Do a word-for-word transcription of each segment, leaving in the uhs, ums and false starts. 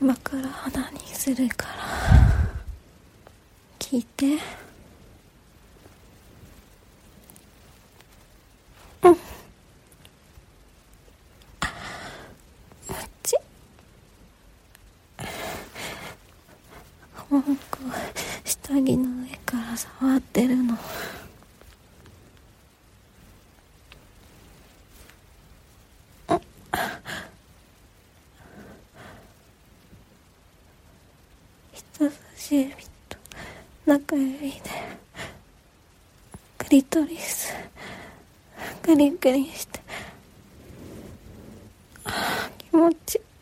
今から花にするから聞いて。うん。もち。なんか下着の上から触ってるの。人差し指と中指でクリトリスクリクリして、あー気持ちいい。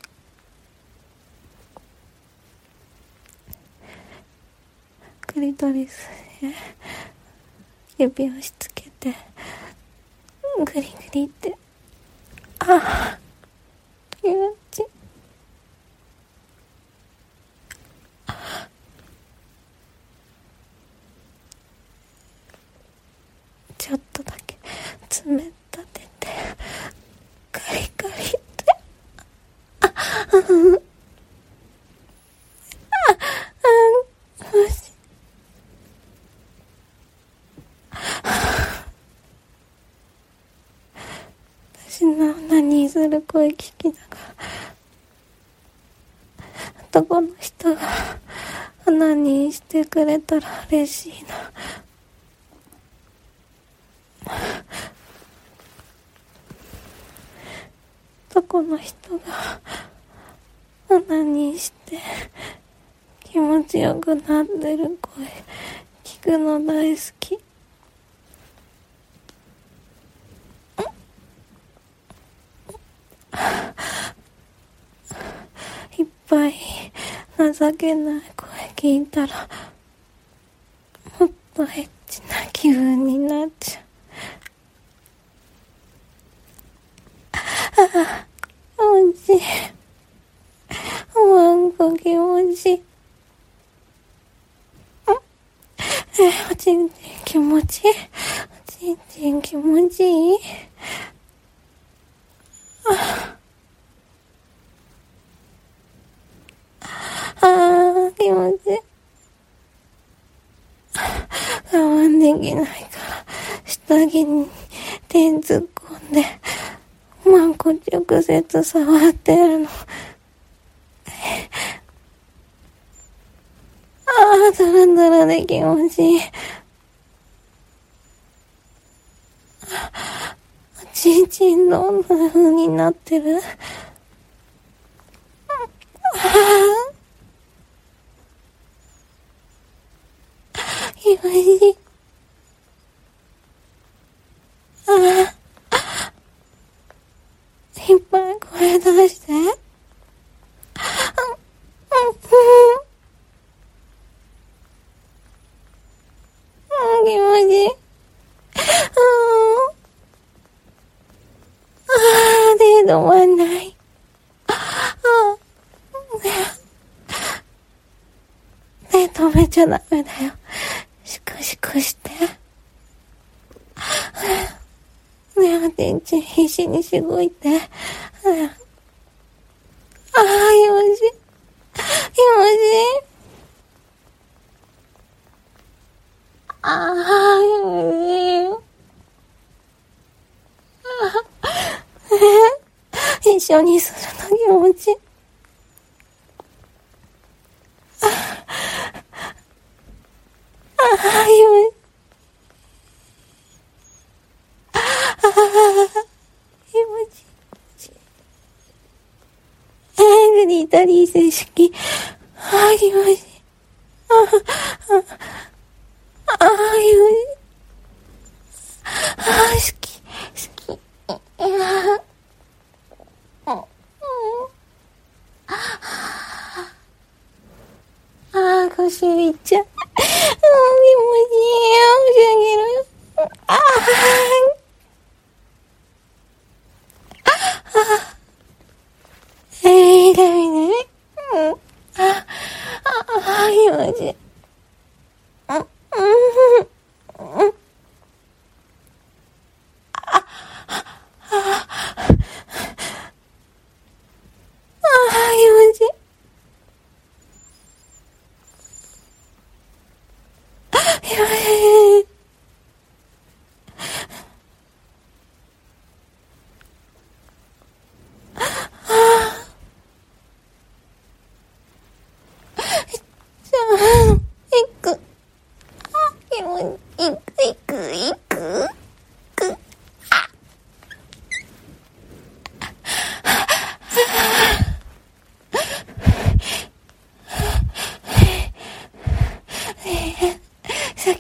クリトリスへ指をしつけてグリグリって、あー気持ちいい。ちょっとだけ爪立ててカリカリって、ああうんああよし。私の何する声聞きながら男の人が何してくれたら嬉しいな。男の人がオナニーして気持ちよくなってる声聞くの大好き。いっぱい情けない声聞いたらもっとエッチな気分になっちゃう。ああ、気持ちいい。わんこ気持ちいい。おちんちん気持ちいい。おちんちん気持ちいい。ああ、気持ちいい。我慢できないから下着に手突っ込んでまんこ直接触ってるの。ああ、ザラザラで気持ちいい。ちんちんどんな風になってる？ああ、気持ちいい。ああ、いっぱい声出して。気持ちいい。ああ、手止まんない。あ手止めちゃダメだよ。シクシクして。ねえ、おちんちん必死にしごいて。ああ、気持ちいい。気持ちいい。ああ、気持ちいい。一緒にするの気持ちいい。ああ、気持ちいい。ああ、気持ちいい。えー、グリトリス式。ああ、気持ちいい。ああ、ああ、気持ちいい。ああ、好き、好き。いやあ、ああ、腰いっちゃう。ああ、気持ちいいよ。押し上げるよ。ああ、えー、痛いね。うん。ああ、気持ちいい。うん、うん、うん。あ、あ、ああ、気持ちいい。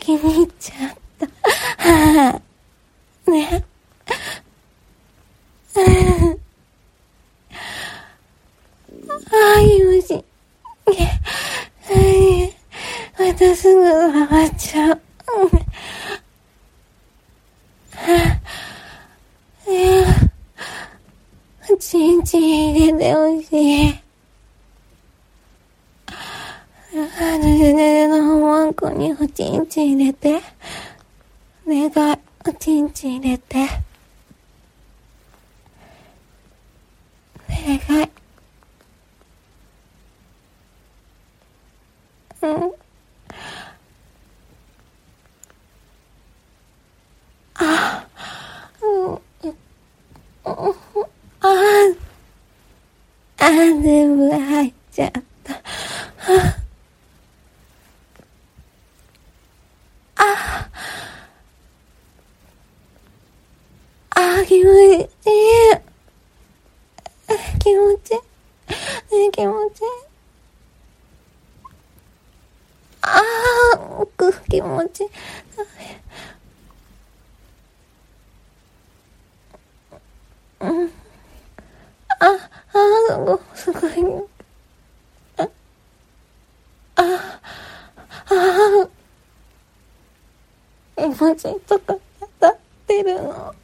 気に入っちゃった。はぁ、ね。ああ、気持ちいい。またすぐ回っちゃう。いや、ちんちん入れてほしい。あぬるぬるのおまんこにおちんちん入れて。お願い、おちんちん入れて。お願い。うん。あ、うん、ああ、あ、全部入っちゃった。あ、あ、気持ちいい。気持ちいい。気持ちいい。ああ、奥気持ちいい。うん。あ、あ、すごい、すごい。あ、あ、あ、気持ちいいとか当たってるの。あ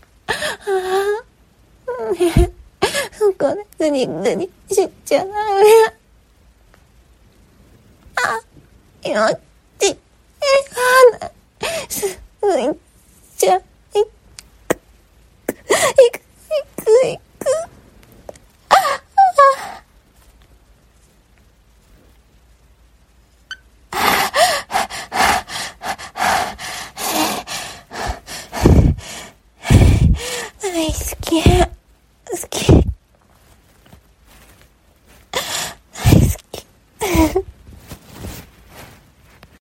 あ、ねえ、そこでグリグリしちゃダメ。あ、気持ちいい。あ、すぐいっちゃう。いく、いく、いく、いく。大好き。